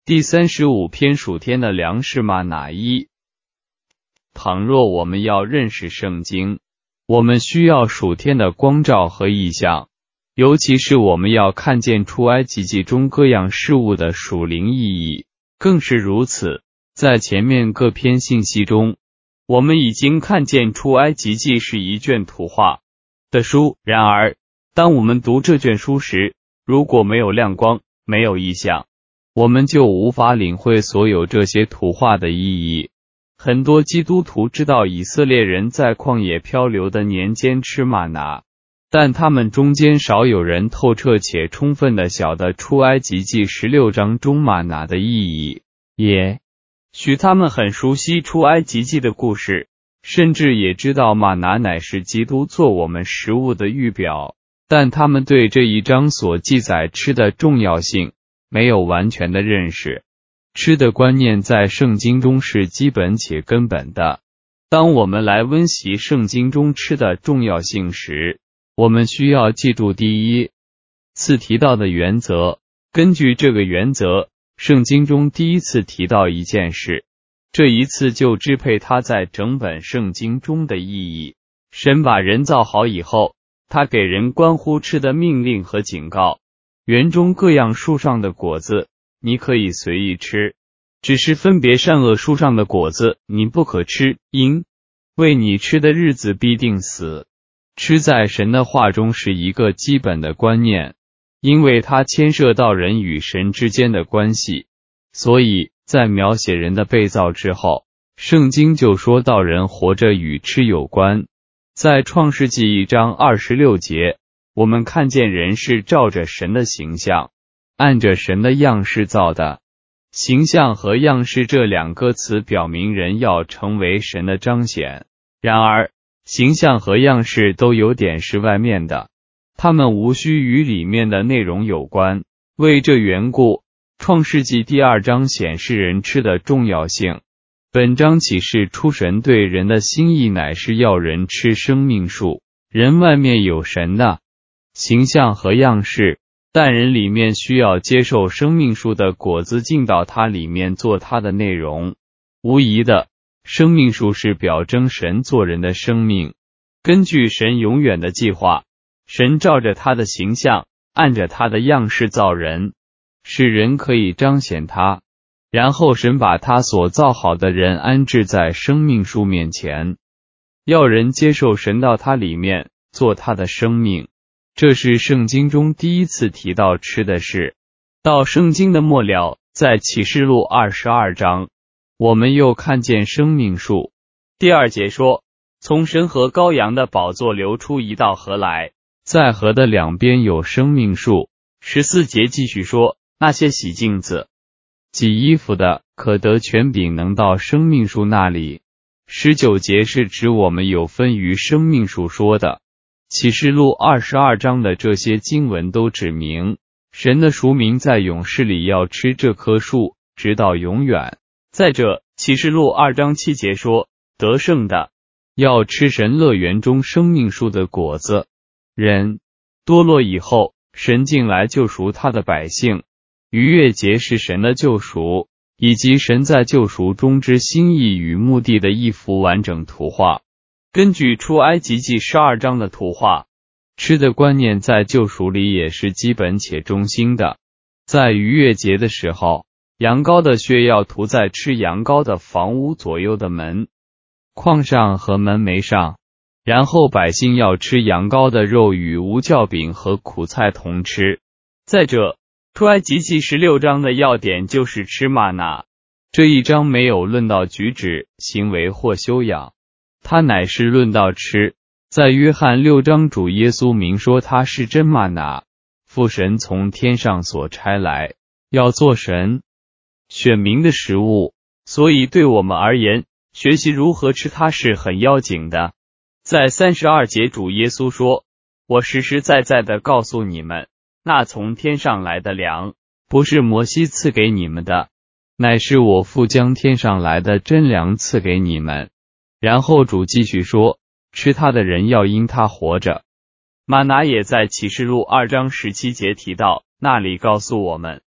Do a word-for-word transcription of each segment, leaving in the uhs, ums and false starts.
第三十五篇属天的粮食吗哪一。倘若我们要认识圣经，我们需要属天的光照和意象，尤其是我们要看见出埃及记中各样事物的属灵意义，更是如此。在前面各篇信息中，我们已经看见出埃及记是一卷图画的书，然而当我们读这卷书时，如果没有亮光，没有意象，我们就无法领会所有这些图画的意义。很多基督徒知道以色列人在旷野漂流的年间吃吗哪，但他们中间少有人透彻且充分地晓得出埃及记十六章中吗哪的意义，也许他们很熟悉出埃及记的故事，甚至也知道吗哪乃是基督做我们食物的预表，但他们对这一章所记载吃的重要性没有完全的认识。吃的观念在圣经中是基本且根本的。当我们来温习圣经中吃的重要性时，我们需要记住第一次提到的原则。根据这个原则，圣经中第一次提到一件事，这一次就支配它在整本圣经中的意义。神把人造好以后，他给人关乎吃的命令和警告。园中各样树上的果子你可以随意吃，只是分别善恶树上的果子你不可吃，因为你吃的日子必定死。吃在神的话中是一个基本的观念，因为它牵涉到人与神之间的关系，所以在描写人的被造之后，圣经就说到人活着与吃有关。在创世纪一章二十六节，我们看见人是照着神的形象，按着神的样式造的。形象和样式这两个词表明人要成为神的彰显，然而形象和样式都有点是外面的，它们无需与里面的内容有关。为这缘故，创世纪第二章显示人吃的重要性。本章启示出神对人的心意乃是要人吃生命树，人外面有神的形象和样式，但人里面需要接受生命树的果子进到它里面做它的内容。无疑的，生命树是表征神做人的生命。根据神永远的计划，神照着他的形象，按着他的样式造人，使人可以彰显他。然后神把他所造好的人安置在生命树面前，要人接受神到他里面做他的生命。这是圣经中第一次提到吃的事。到圣经的末了，在启示录二十二章，我们又看见生命树。第二节说，从神和羔羊的宝座流出一道河来，在河的两边有生命树。十四节继续说，那些洗镜子洗衣服的，可得权柄能到生命树那里。十九节是指我们有分于生命树说的。启示录二十二章的这些经文都指明，神的赎民在永世里要吃这棵树，直到永远。再者，启示录二章七节说，得胜的要吃神乐园中生命树的果子。人堕落以后，神进来救赎他的百姓。逾越节是神的救赎，以及神在救赎中之心意与目的的一幅完整图画。根据出埃及记十二章的图画，吃的观念在救赎里也是基本且中心的。在逾越节的时候，羊羔的血要涂在吃羊羔的房屋左右的门框上和门楣上，然后百姓要吃羊羔的肉与无酵饼和苦菜同吃。再者，出埃及记十六章的要点就是吃吗哪。这一章没有论到举止、行为或修养，它乃是论到吃。在约翰六章，主耶稣明说他是真吗哪，父神从天上所差来，要做神选民的食物。所以对我们而言，学习如何吃它是很要紧的。在三十二节，主耶稣说，我实实在在的告诉你们，那从天上来的粮，不是摩西赐给你们的，乃是我父将天上来的真粮赐给你们。然后主继续说，吃它的人要因它活着。吗哪也在启示录二章十七节提到，那里告诉我们，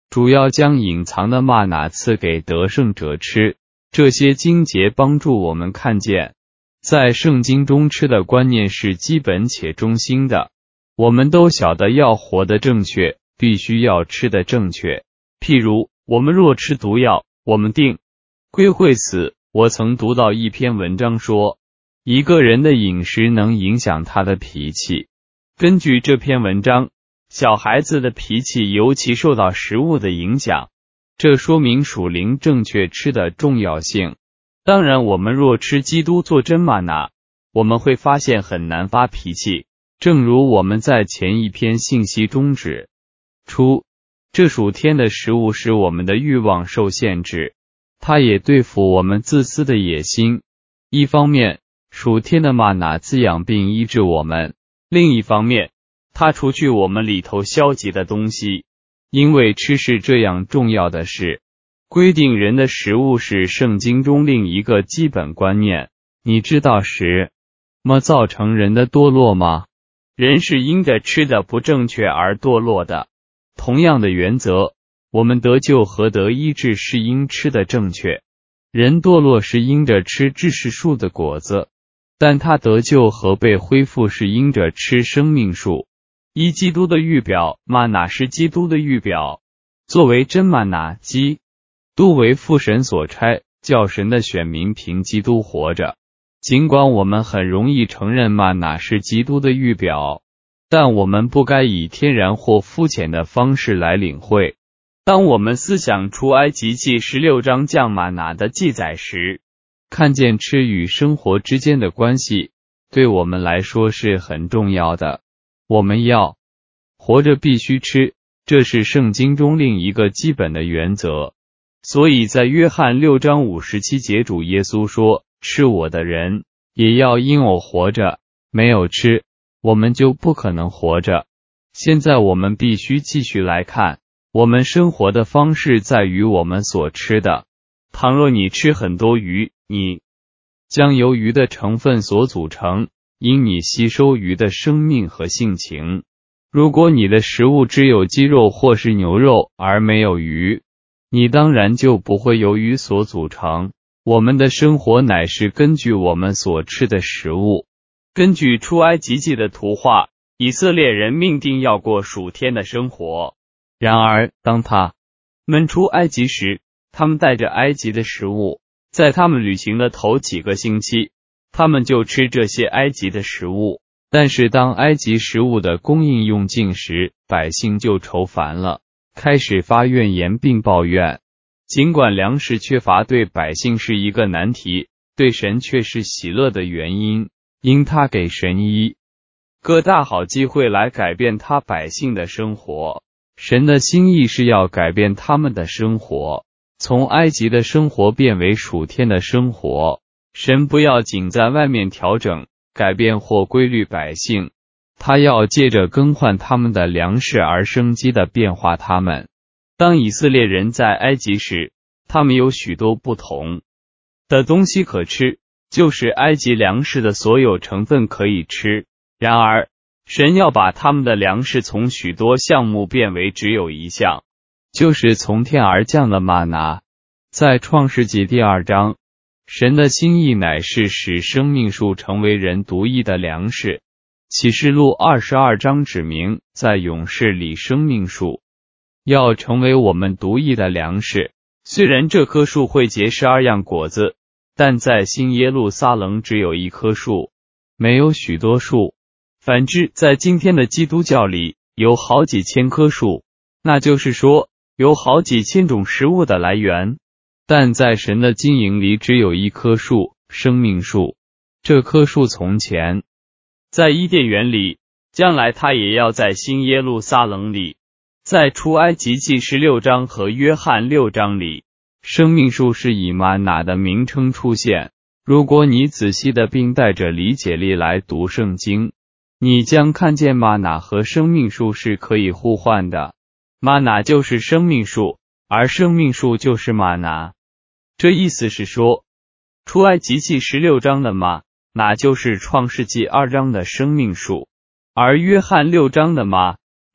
主要将隐藏的吗哪赐给得胜者吃。这些经节帮助我们看见，在圣经中吃的观念是基本且中心的。我们都晓得要活得正确，必须要吃得正确。譬如，我们若吃毒药，我们定归会死。我曾读到一篇文章说，一个人的饮食能影响他的脾气。根据这篇文章，小孩子的脾气尤其受到食物的影响，这说明属灵正确吃的重要性。当然，我们若吃基督做真吗哪，我们会发现很难发脾气，正如我们在前一篇信息中指出，这属天的食物使我们的欲望受限制，它也对付我们自私的野心。一方面，属天的吗哪滋养并医治我们；另一方面，它除去我们里头消极的东西。因为吃是这样重要的事，规定人的食物是圣经中另一个基本观念。你知道什么造成人的堕落吗？人是因着吃的不正确而堕落的。同样的原则，我们得救和得医治是因吃的正确。人堕落是因着吃知识树的果子，但他得救和被恢复是因着吃生命树。依基督的预表，吗哪是基督的预表。作为真吗哪，基督为父神所差，叫神的选民凭基督活着。尽管我们很容易承认吗哪是基督的预表，但我们不该以天然或肤浅的方式来领会。当我们思想出埃及记十六章降吗哪的记载时，看见吃与生活之间的关系，对我们来说是很重要的。我们要活着必须吃，这是圣经中另一个基本的原则。所以在约翰六章五十七节，主耶稣说，吃我的人也要因我活着，没有吃，我们就不可能活着。现在我们必须继续来看，我们生活的方式在于我们所吃的。倘若你吃很多鱼，你将由鱼的成分所组成，因你吸收鱼的生命和性情。如果你的食物只有鸡肉或是牛肉而没有鱼，你当然就不会由鱼所组成。我们的生活乃是根据我们所吃的食物。根据出埃及记的图画，以色列人命定要过属天的生活。然而，当他们出埃及时，他们带着埃及的食物，在他们旅行的头几个星期，他们就吃这些埃及的食物。但是当埃及食物的供应用尽时，百姓就愁烦了，开始发怨言并抱怨。尽管粮食缺乏对百姓是一个难题，对神却是喜乐的原因，因他给神一个大好机会来改变他百姓的生活。神的心意是要改变他们的生活，从埃及的生活变为属天的生活。神不要仅在外面调整、改变或规律百姓，他要借着更换他们的粮食而生机的变化他们。当以色列人在埃及时，他们有许多不同的东西可吃，就是埃及粮食的所有成分可以吃。然而，神要把他们的粮食从许多项目变为只有一项，就是从天而降的吗哪。在创世纪第二章，神的心意乃是使生命树成为人独一的粮食。启示录二十二章指明，在勇士里生命树要成为我们独一的粮食。虽然这棵树会结十二样果子，但在新耶路撒冷只有一棵树，没有许多树。反之，在今天的基督教里有好几千棵树，那就是说有好几千种食物的来源。但在神的经营里只有一棵树，生命树。这棵树从前在伊甸园里，将来它也要在新耶路撒冷里。在出埃及记十六章和约翰六章里，生命树是以吗哪的名称出现。如果你仔细的并带着理解力来读圣经，你将看见吗哪和生命树是可以互换的。吗哪就是生命树，而生命树就是吗哪。这意思是说，出埃及记十六章的吗哪就是创世纪二章的生命树，而约翰六章的吗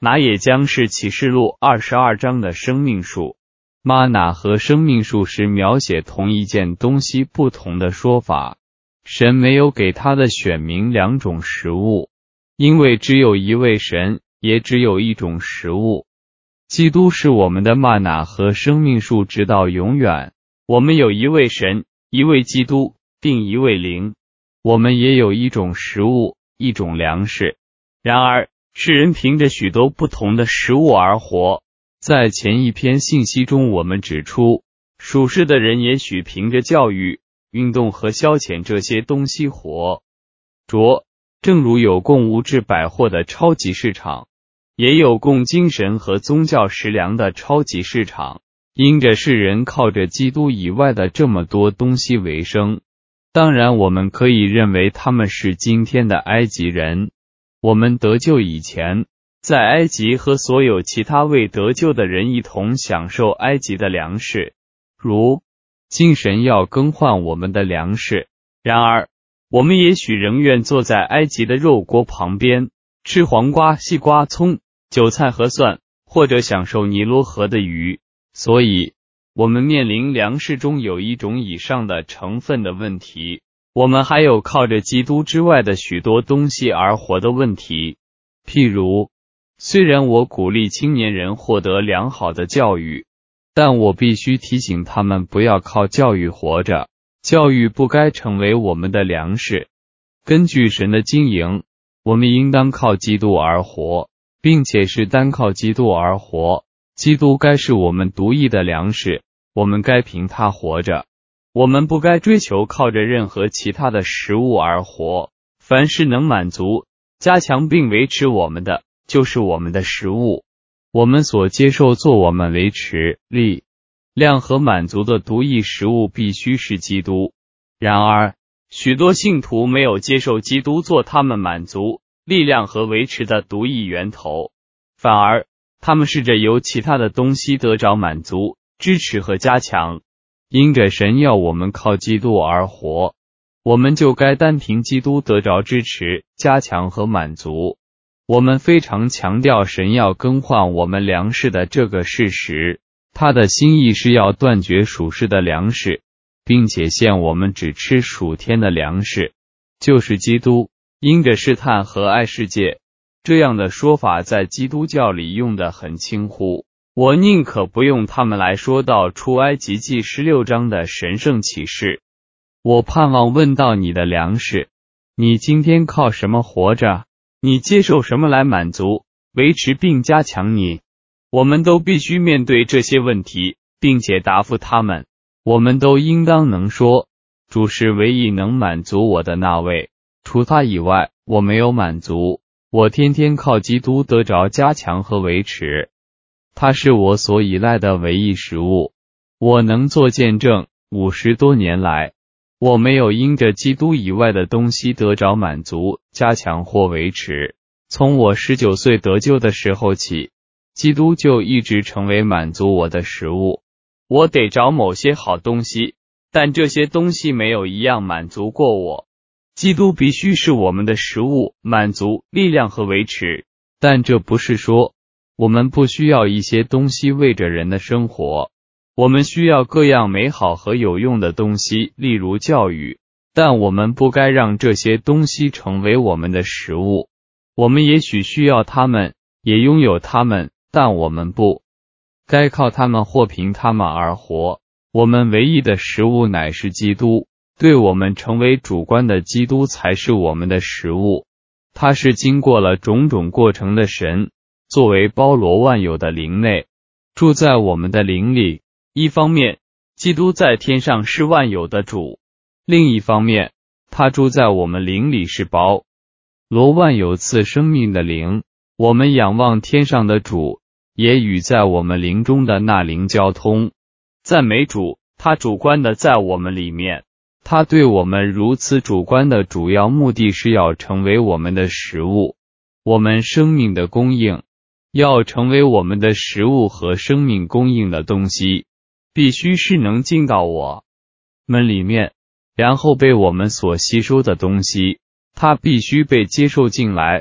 那也将是启示录二十二章的生命树。玛纳和生命树是描写同一件东西不同的说法。神没有给他的选民两种食物，因为只有一位神，也只有一种食物。基督是我们的玛纳和生命树直到永远。我们有一位神，一位基督，并一位灵。我们也有一种食物，一种粮食。然而，世人凭着许多不同的食物而活。在前一篇信息中，我们指出，属世的人也许凭着教育、运动和消遣这些东西活着，正如有供物质百货的超级市场，也有供精神和宗教食粮的超级市场。因着世人靠着基督以外的这么多东西为生，当然我们可以认为他们是今天的埃及人。我们得救以前，在埃及和所有其他未得救的人一同享受埃及的粮食，如精神要更换我们的粮食。然而，我们也许仍愿坐在埃及的肉锅旁边，吃黄瓜、西瓜、葱、韭菜和蒜，或者享受尼罗河的鱼。所以，我们面临粮食中有一种以上的成分的问题。我们还有靠着基督之外的许多东西而活的问题。譬如，虽然我鼓励青年人获得良好的教育，但我必须提醒他们不要靠教育活着。教育不该成为我们的粮食。根据神的经营，我们应当靠基督而活，并且是单靠基督而活。基督该是我们独一的粮食，我们该凭他活着。我们不该追求靠着任何其他的食物而活。凡是能满足、加强并维持我们的，就是我们的食物。我们所接受做我们维持力量和满足的独一食物必须是基督。然而，许多信徒没有接受基督做他们满足、力量和维持的独一源头，反而他们试着由其他的东西得着满足、支持和加强。因着神要我们靠基督而活，我们就该单凭基督得着支持、加强和满足。我们非常强调神要更换我们粮食的这个事实。他的心意是要断绝属世的粮食，并且限我们只吃属天的粮食，就是基督。因着试探和爱世界，这样的说法在基督教里用得很轻忽。我宁可不用他们来说到出埃及记十六章的神圣启示。我盼望问到你的粮食，你今天靠什么活着？你接受什么来满足、维持并加强你？我们都必须面对这些问题，并且答复他们。我们都应当能说，主是唯一能满足我的那位，除他以外，我没有满足。我天天靠基督得着加强和维持，他是我所依赖的唯一食物。我能做见证，五十多年来，我没有因着基督以外的东西得着满足、加强或维持。从我十九岁得救的时候起，基督就一直成为满足我的食物。我得找某些好东西，但这些东西没有一样满足过我。基督必须是我们的食物，满足、力量和维持。但这不是说我们不需要一些东西为着人的生活。我们需要各样美好和有用的东西，例如教育，但我们不该让这些东西成为我们的食物。我们也许需要它们，也拥有它们，但我们不该靠它们或凭它们而活。我们唯一的食物乃是基督，对我们成为主观的基督才是我们的食物。他是经过了种种过程的神，作为包罗万有的灵内，住在我们的灵里。一方面，基督在天上是万有的主；另一方面，他住在我们灵里是包罗万有赐生命的灵。我们仰望天上的主，也与在我们灵中的那灵交通。赞美主，他主观的在我们里面。他对我们如此主观的主要目的是要成为我们的食物，我们生命的供应。要成为我们的食物和生命供应的东西，必须是能进到我们里面，然后被我们所吸收的东西，它必须被接受进来。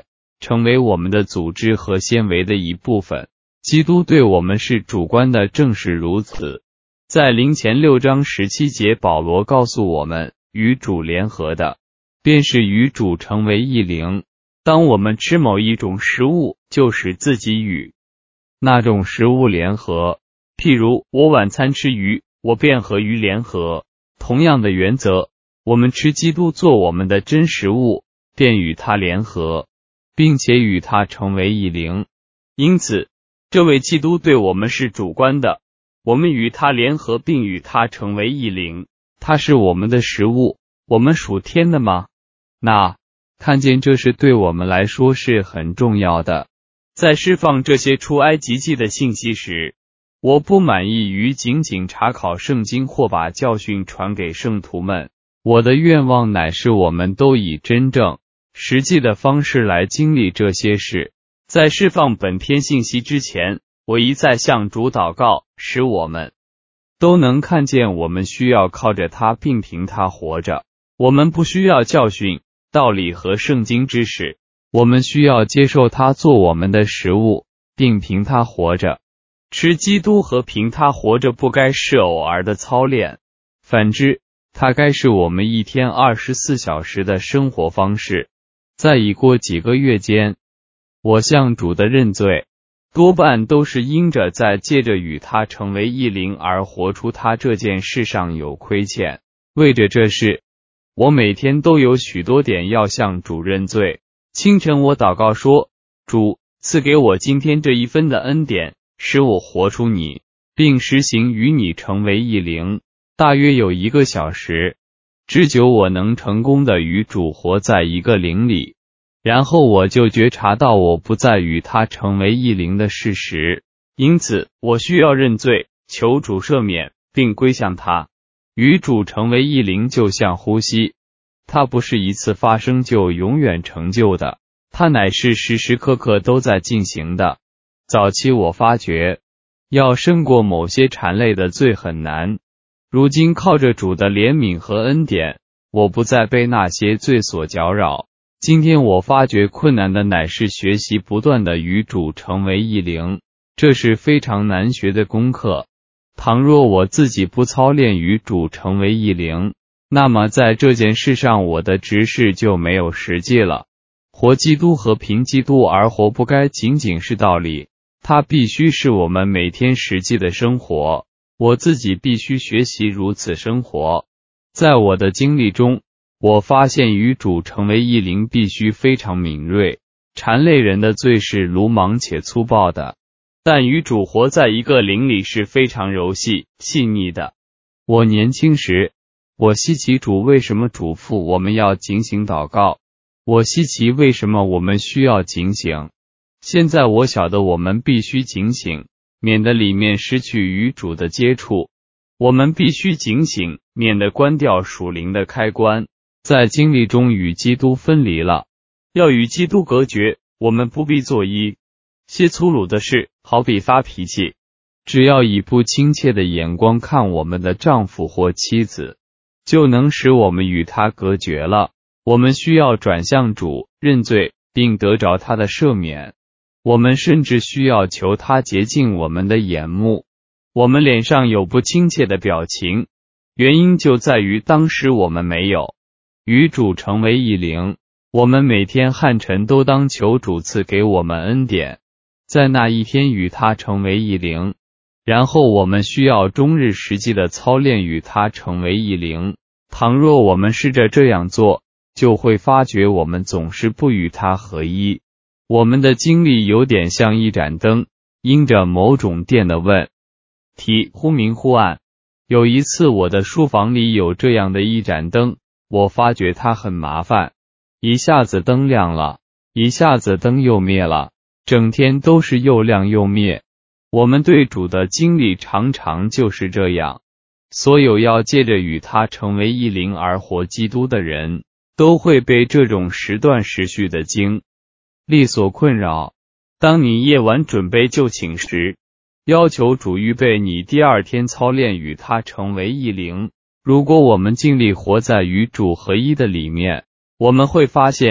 成为我们的组织和纤维的一部分。基督对我们是主观的，正是如此。在灵前六章十七节，保罗告诉我们，与主联合的，便是与主成为一灵。当我们吃某一种食物，就使自己与那种食物联合。譬如我晚餐吃鱼，我便和鱼联合。同样的原则，我们吃基督做我们的真食物，便与他联合，并且与他成为一灵。因此，这位基督对我们是主观的，我们与他联合并与他成为一灵。他是我们的食物，我们属天的吗？那看见这是对我们来说是很重要的。在释放这些出埃及记的信息时，我不满意于仅仅查考圣经或把教训传给圣徒们。我的愿望乃是我们都以真正、实际的方式来经历这些事。在释放本篇信息之前，我一再向主祷告，使我们都能看见我们需要靠着他并凭他活着。我们不需要教训、道理和圣经知识，我们需要接受他做我们的食物，并凭他活着。吃基督和凭他活着不该是偶尔的操练，反之，它该是我们一天二十四小时的生活方式。在已过几个月间，我向主的认罪，多半都是因着在借着与他成为一灵而活出他这件事上有亏欠。为着这事，我每天都有许多点要向主认罪。清晨我祷告说，主，赐给我今天这一分的恩典，使我活出你，并实行与你成为一灵。大约有一个小时之久，我能成功的与主活在一个灵里，然后我就觉察到我不再与他成为一灵的事实。因此，我需要认罪，求主赦免，并归向他。与主成为一灵就像呼吸，它不是一次发生就永远成就的，它乃是时时刻刻都在进行的。早期我发觉，要胜过某些缠累的罪很难。如今靠着主的怜悯和恩典，我不再被那些罪所搅扰。今天我发觉困难的乃是学习不断的与主成为一灵，这是非常难学的功课。倘若我自己不操练与主成为一灵，那么在这件事上我的执事就没有实际了。活基督和凭基督而活不该仅仅是道理，它必须是我们每天实际的生活。我自己必须学习如此生活。在我的经历中，我发现与主成为一灵必须非常敏锐。缠累人的罪是鲁莽且粗暴的，但与主活在一个灵里是非常柔细、细腻的。我年轻时，我稀奇主为什么嘱咐我们要警醒祷告，我稀奇为什么我们需要警醒。现在我晓得我们必须警醒，免得里面失去与主的接触。我们必须警醒，免得关掉属灵的开关，在经历中与基督分离了。要与基督隔绝，我们不必做一些粗鲁的事，好比发脾气。只要以不亲切的眼光看我们的丈夫或妻子，就能使我们与他隔绝了。我们需要转向主，认罪，并得着他的赦免。我们甚至需要求他洁净我们的眼目。我们脸上有不亲切的表情，原因就在于当时我们没有与主成为一灵。我们每天汉晨都当求主赐给我们恩典，在那一天与他成为一灵。然后我们需要终日实际的操练与他成为一灵。倘若我们试着这样做，就会发觉我们总是不与他合一。我们的经历有点像一盏灯，因着某种电的问题忽明忽暗。有一次我的书房里有这样的一盏灯，我发觉它很麻烦，一下子灯亮了，一下子灯又灭了，整天都是又亮又灭。我们对主的经历常常就是这样。所有要借着与他成为一灵而活基督的人，都会被这种时断时续的经历所困扰。当你夜晚准备就寝时，要求主预备你第二天操练与他成为一灵。如果我们尽力活在与主合一的里面，我们会发现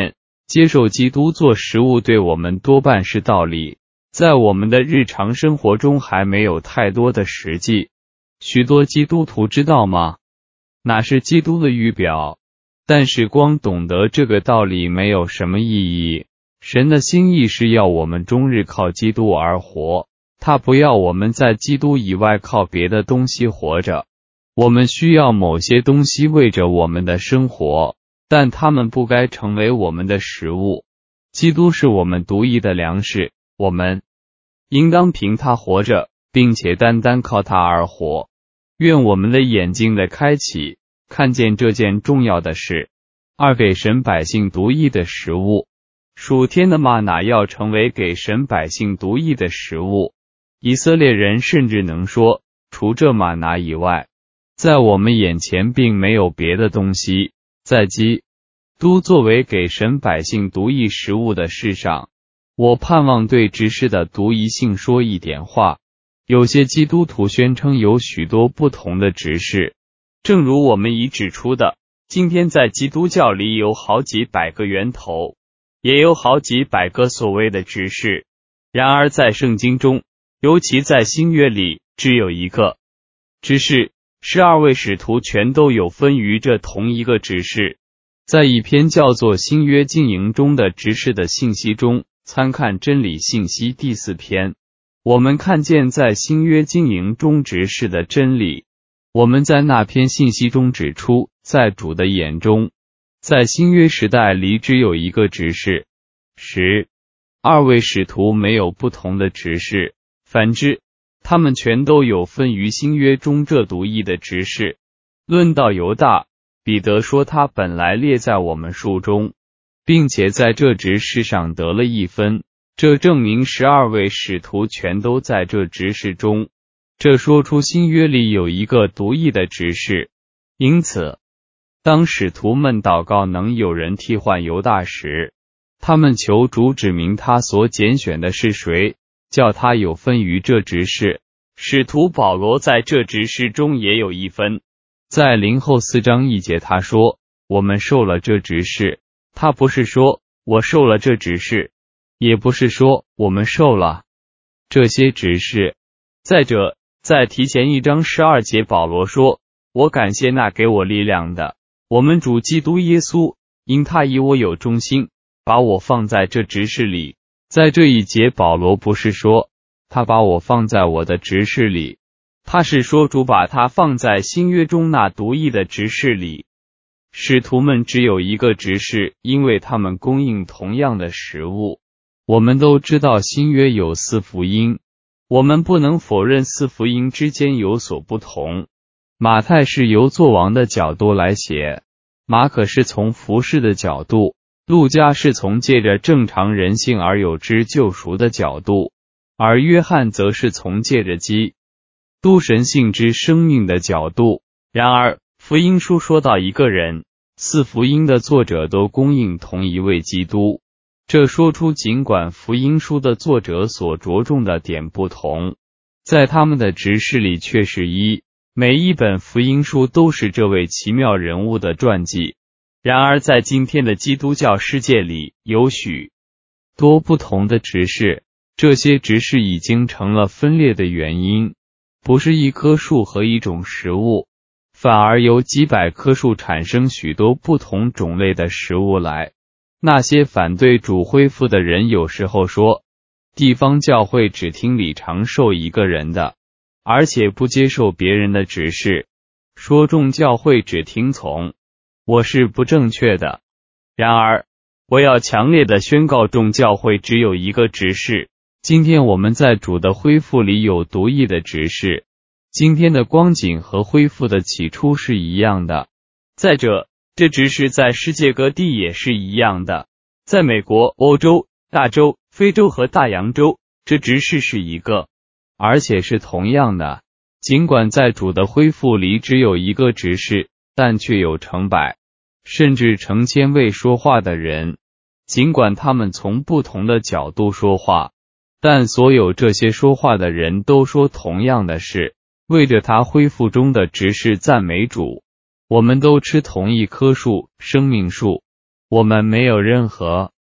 接受基督做食物对我们多半是道理，在我们的日常生活中还没有太多的实际。许多基督徒知道吗？那是基督的预表，但是光懂得这个道理没有什么意义。神的心意是要我们终日靠基督而活，他不要我们在基督以外靠别的东西活着。我们需要某些东西为着我们的生活，但它们不该成为我们的食物。基督是我们独一的粮食，我们应当凭他活着，并且单单靠他而活。愿我们的眼睛的开启，看见这件重要的事。二，给神百姓独一的食物。属天的吗哪要成为给神百姓独一的食物。以色列人甚至能说，除这吗哪以外，在我们眼前并没有别的东西。在基督作为给神百姓独一食物的事上，我盼望对执事的独一性说一点话。有些基督徒宣称有许多不同的执事，正如我们已指出的，今天在基督教里有好几百个源头，也有好几百个所谓的执事。然而在圣经中，尤其在新约里，只有一个执事，十二位使徒全都有分于这同一个执事。在一篇叫做新约经营中的执事的信息中，参看真理信息第四篇，我们看见在新约经营中执事的真理。我们在那篇信息中指出，在主的眼中，在新约时代里只有一个执事，十二位使徒没有不同的执事，反之，他们全都有分于新约中这独一的执事。论到犹大，彼得说他本来列在我们数中，并且在这执事上得了一分，这证明十二位使徒全都在这执事中。这说出新约里有一个独一的执事。因此，当使徒们祷告能有人替换犹大时，他们求主指明他所拣选的是谁，叫他有分于这执事。使徒保罗在这执事中也有一分。在林后四章一节他说，我们受了这执事。他不是说我受了这执事，也不是说我们受了这些执事。再者，在提前一章十二节保罗说，我感谢那给我力量的，我们主基督耶稣，因他以我有忠心，把我放在这执事里。在这一节保罗不是说他把我放在我的执事里，他是说主把他放在新约中那独一的执事里。使徒们只有一个执事，因为他们供应同样的食物。我们都知道新约有四福音，我们不能否认四福音之间有所不同。马太是由作王的角度来写，马可是从服侍的角度，路加是从借着正常人性而有之救赎的角度，而约翰则是从借着基督神性之生命的角度。然而福音书说到一个人，四福音的作者都供应同一位基督。这说出尽管福音书的作者所着重的点不同，在他们的执事里却是一，每一本福音书都是这位奇妙人物的传记。然而在今天的基督教世界里，有许多不同的执事，这些执事已经成了分裂的原因，不是一棵树和一种食物，反而由几百棵树产生许多不同种类的食物来。那些反对主恢复的人有时候说，地方教会只听李长寿一个人的，而且不接受别人的指示，说众教会只听从我是不正确的。然而我要强烈的宣告，众教会只有一个执事。今天我们在主的恢复里有独一的执事，今天的光景和恢复的起初是一样的。再者，这执事在世界各地也是一样的，在美国、欧洲、大洲、非洲和大洋洲，这执事是一个，而且是同样的。尽管在主的恢复里只有一个执事，但却有成百甚至成千位说话的人。尽管他们从不同的角度说话，但所有这些说话的人都说同样的事，为着他恢复中的执事赞美主。我们都吃同一棵树，生命树。我们没有任何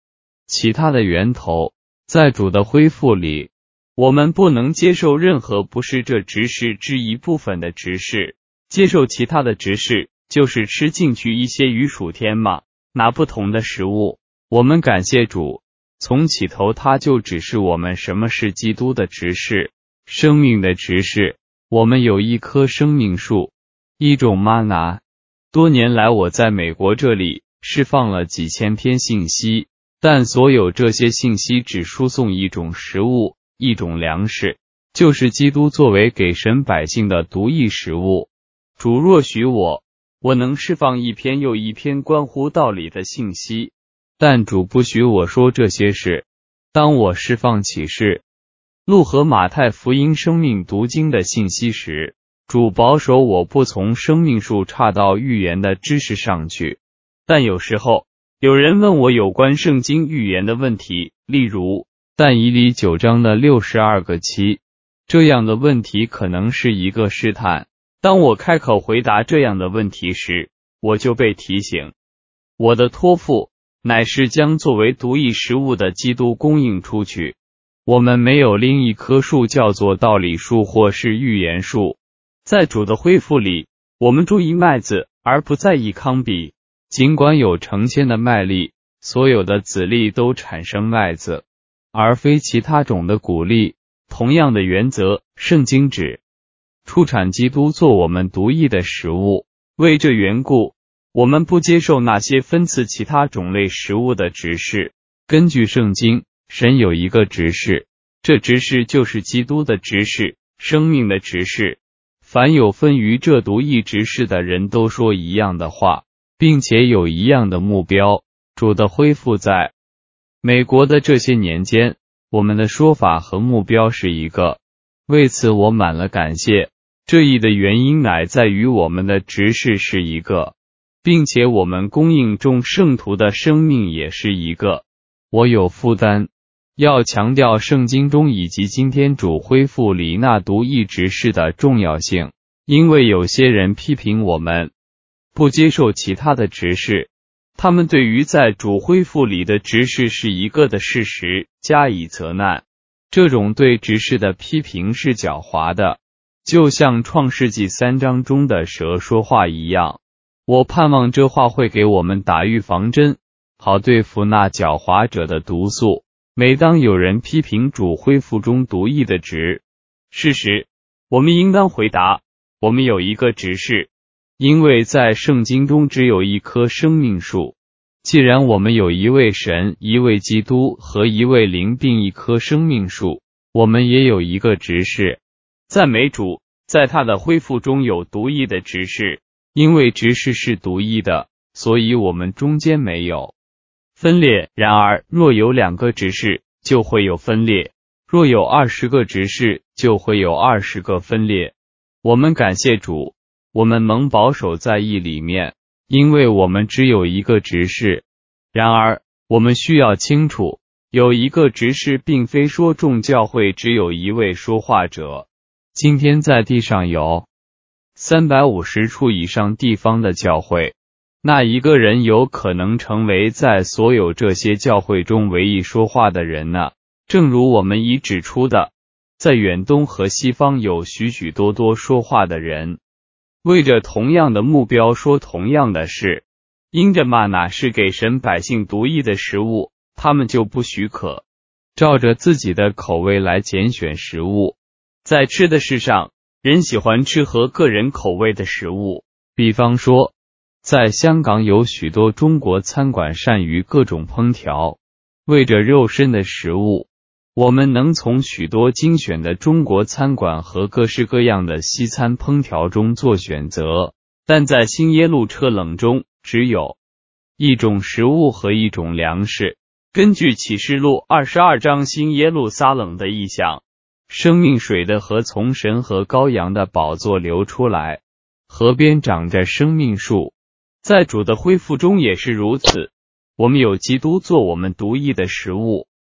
其他的源头。在主的恢复里，我们不能接受任何不是这执事之一部分的执事。接受其他的执事，就是吃进去一些与属天吗？拿不同的食物。我们感谢主，从起头他就指示我们什么是基督的执事，生命的执事。我们有一棵生命树，一种吗哪。多年来我在美国这里释放了几千篇信息，但所有这些信息只输送一种食物，一种粮食，就是基督作为给神百姓的独一食物。主若许我，我能释放一篇又一篇关乎道理的信息，但主不许我说这些事。当我释放启示、路和马太福音生命读经的信息时，主保守我不从生命树岔到预言的知识上去。但有时候有人问我有关圣经预言的问题，例如但以理九章的六十二个七，这样的问题可能是一个试探。当我开口回答这样的问题时，我就被提醒，我的托付乃是将作为独一食物的基督供应出去。我们没有另一棵树叫做道理树或是预言树。在主的恢复里，我们注意麦子，而不在意糠秕。尽管有成千的麦粒，所有的籽粒都产生麦子，而非其他种的谷粒。同样的原则，圣经指出产基督做我们独一的食物。为这缘故，我们不接受那些分赐其他种类食物的执事。根据圣经，神有一个执事，这执事就是基督的执事，生命的执事。凡有分于这独一执事的人都说一样的话，并且有一样的目标。主的恢复在美国的这些年间，我们的说法和目标是一个。为此我满了感谢。这一的原因乃在于我们的执事是一个，并且我们供应众圣徒的生命也是一个。我有负担要强调圣经中以及今天主恢复里那独一执事的重要性，因为有些人批评我们不接受其他的执事，他们对于在主恢复里的执事是一个的事实加以责难。这种对执事的批评是狡猾的，就像创世纪三章中的蛇说话一样。我盼望这话会给我们打预防针，好对付那狡猾者的毒素。每当有人批评主恢复中独一的执事时，我们应当回答，我们有一个执事，因为在圣经中只有一棵生命树。既然我们有一位神、一位基督和一位灵并一棵生命树，我们也有一个执事。赞美主，在他的恢复中有独一的执事，因为执事是独一的，所以我们中间没有分裂。然而若有两个执事，就会有分裂；若有二十个执事，就会有二十个分裂。我们感谢主，我们蒙保守在义里面，因为我们只有一个执事。然而我们需要清楚，有一个执事并非说众教会只有一位说话者。今天在地上有三百五十处以上地方的教会，那一个人有可能成为在所有这些教会中唯一说话的人呢？正如我们已指出的，在远东和西方有许许多多说话的人，为着同样的目标说同样的事。因着吗哪是给神百姓独一的食物，他们就不许可照着自己的口味来拣选食物。在吃的事上，人喜欢吃合个人口味的食物。比方说，在香港有许多中国餐馆善于各种烹调，为着肉身的食物，我们能从许多精选的中国餐馆和各式各样的西餐烹调中做选择。但在新耶路车冷中，只有一种食物和一种粮食。根据启示录二十二章新耶路撒冷的意象，生命水的河从神和羔羊的宝座流出来，河边长着生命树。在主的恢复中也是如此，我们有基督做我们独一的食物。